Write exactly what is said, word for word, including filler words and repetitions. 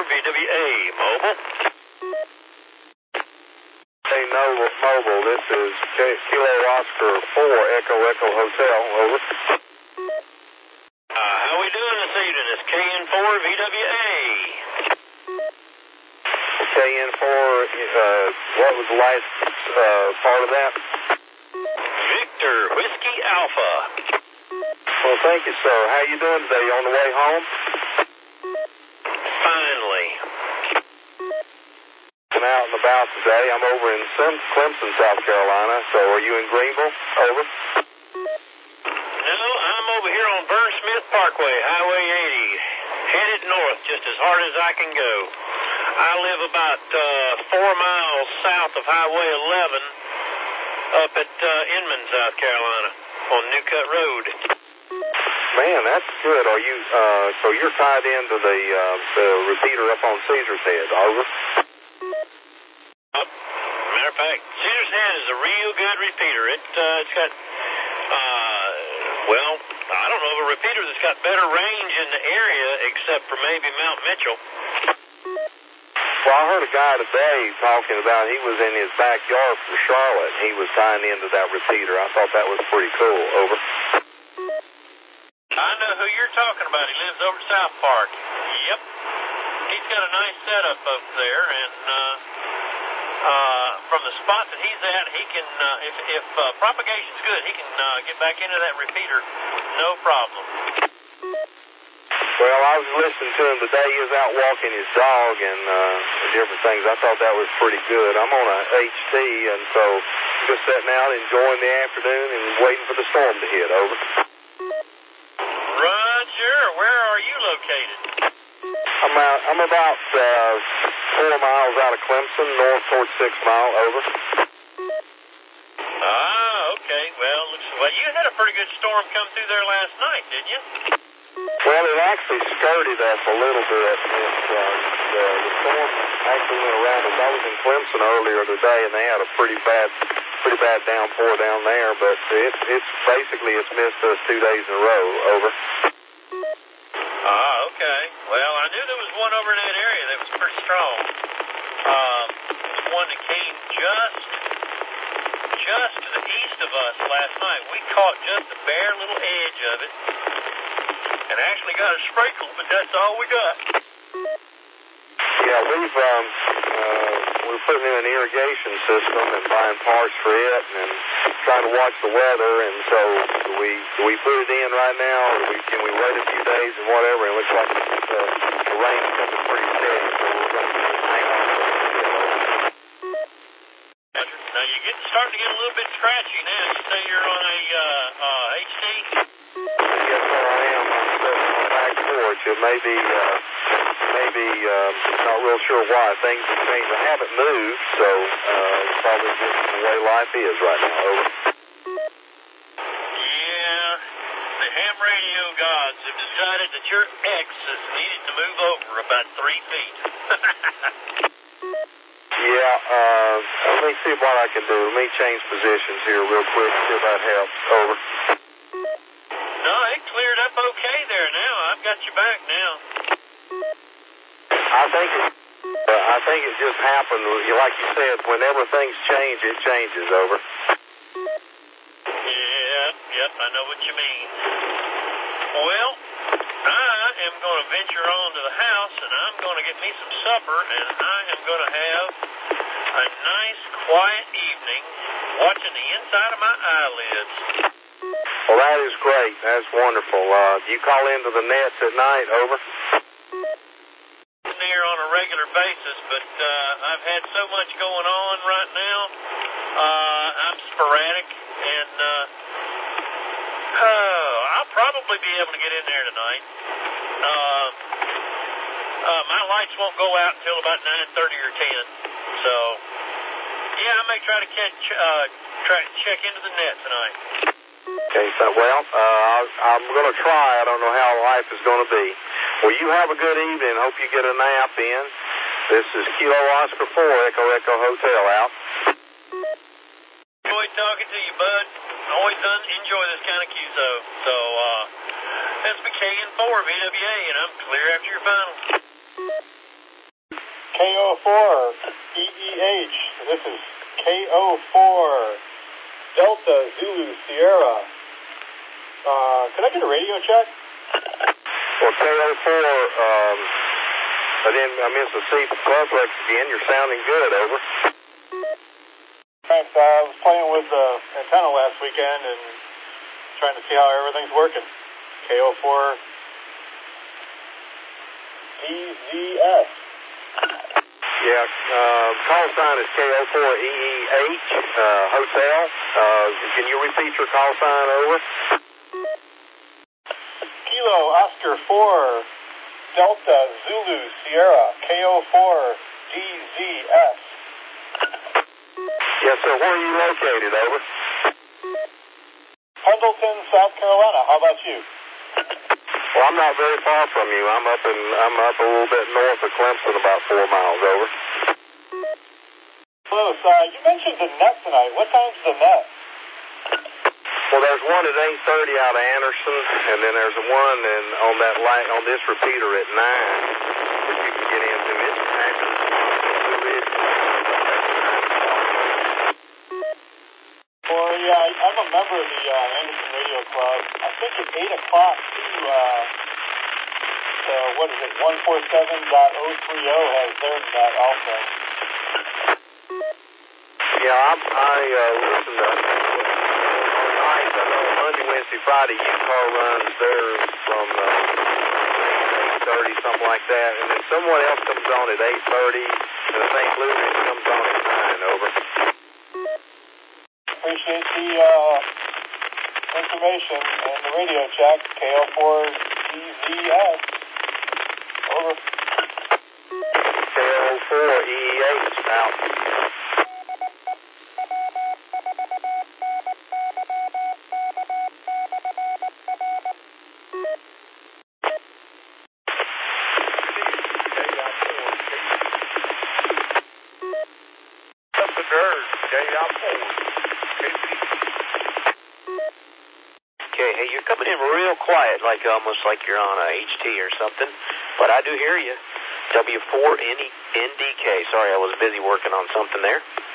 V W A, mobile. Hey, Noble, mobile, this is K- Kilo Oscar four, Echo Echo Hotel, over. Uh, how we doing this evening? It's K N four V W A. K N four, uh, what was the last uh, part of that? Victor Whiskey Alpha. Well, thank you, sir. How you doing today? You on the way home? Finally. I'm out and about today. I'm over in Sim- Clemson, South Carolina. So are you in Greenville? Over. No, I'm over here on Vern Smith Parkway, Highway eighty, headed north just as hard as I can go. I live about uh, four miles south of Highway eleven up at uh, Inman, South Carolina, on New Cut Road. Man, that's good. Are you, uh, so you're tied into the, uh, the repeater up on Caesar's Head, over? Uh, matter of fact, Caesar's Head is a real good repeater. It, uh, it's got, uh, well, I don't know of a repeater that's got better range in the area except for maybe Mount Mitchell. Well, I heard a guy today talking about he was in his backyard from Charlotte. He was tying into that repeater. I thought that was pretty cool, over. I know who you're talking about. He lives over at South Park. Yep. He's got a nice setup over there, and uh, uh, from the spot that he's at, he can, uh, if, if uh, propagation's good, he can uh, get back into that repeater with no problem. Well, I was listening to him today. He was out walking his dog and uh, different things. I thought that was pretty good. I'm on a H T, and so just sitting out, enjoying the afternoon and waiting for the storm to hit, over. Roger. Where are you located? I'm out, I'm about uh, four miles out of Clemson, north towards Six Mile, over. Ah, okay. Well, looks, well, you had a pretty good storm come through there last night, didn't you? Well, it actually skirted us a little bit. It, uh, the, the storm actually went around us. I was in Clemson earlier today, and they had a pretty bad, pretty bad downpour down there. But it, it's basically it's missed us two days in a row, over. Ah, okay. Well, I knew there was one over in that area that was pretty strong. Um, the one that came just, just to the east of us last night. We caught just the bare little edge of it, and actually got a sprinkle, but that's all we got. Yeah, we've um, uh, we're putting in an irrigation system and buying parts for it, and trying to watch the weather. And so do we do we put it in right now, or do we, can we wait a few days and whatever? It looks like it's, uh, the rain's coming pretty steady, so we're going to hang on. Now you're getting starting to get a little bit scratchy now. You say you're on a uh, uh, H T? Yes, sir, I am. I'm sitting on the back porch. It may be, uh, maybe, uh, not real sure why things have changed. I haven't moved, so uh, it's probably just the way life is right now. Over. Yeah, the ham radio gods have decided that your ex is needed to move over about three feet. Yeah, uh, let me see what I can do. Let me change positions here real quick, see if that helps. Over. No, it cleared up okay there now. I've got you back now. I think it, uh, I think it just happened. Like you said, whenever things change, it changes. Over. Yep, yep, I know what you mean. Well, I am going to venture on to the house, and I'm going to get me some supper, and I am going to have a nice, quiet evening watching the inside of my eyelids. Well, that is great. That's wonderful. Uh, do you call into the nets at night? Over. There on a regular basis, but uh, I've had so much going on right now. Uh, I'm sporadic, and uh, oh, I'll probably be able to get in there tonight. Uh, uh, my lights won't go out until about nine thirty or ten, so yeah, I may try to catch, uh, try to check into the net tonight. Okay, so, well, uh, I'm going to try. I don't know how life is going to be. Well, you have a good evening. Hope you get a nap in. This is Kilo Oscar four, Echo Echo Hotel out. Enjoyed talking to you, bud. Always done enjoy this kind of Q S O. So, uh, that's K N four V W A, and I'm clear after your final. K O four E E H. This is K O four Delta Zulu Sierra. Uh, can I get a radio check? Well, K O four, um, I didn't, I missed the C Clublex again. You're sounding good, over. Thanks. Uh, I was playing with the antenna last weekend and trying to see how everything's working. K O four D Z S. Yeah, uh, call sign is K O four E E H, uh, Hotel. Uh, can you repeat your call sign, over? Kilo Oscar four Delta Zulu Sierra, K O four D Z S. Yes, sir. Where are you located, over? Pendleton, South Carolina. How about you? Well, I'm not very far from you. I'm up in, I'm up a little bit north of Clemson, about four miles, over. Close. Uh, you mentioned the net tonight. What time's the net? Well, there's one at eight thirty out of Anderson, and then there's one in, on that light, on this repeater at nine, which you can get into. It's actually Blue Ridge. Well, yeah, I, I'm a member of the uh, Anderson Radio Club. I think it's eight o'clock to, uh, to, what is it, one forty-seven dot oh three oh has their net also. Yeah, I, I uh, listen to, on nights, I know Monday, Wednesday, Friday, U-Car runs theirs from uh, eight thirty, something like that, and then someone else comes on at eight thirty, and I think Blue Ridge comes on at nine, over. Appreciate the uh, information and the radio check, K O four D Z S. Over. K O four E E H, out. Okay, hey, you're coming in real quiet, like almost like you're on a H T or something, but I do hear you. W four N D K. Sorry, I was busy working on something there.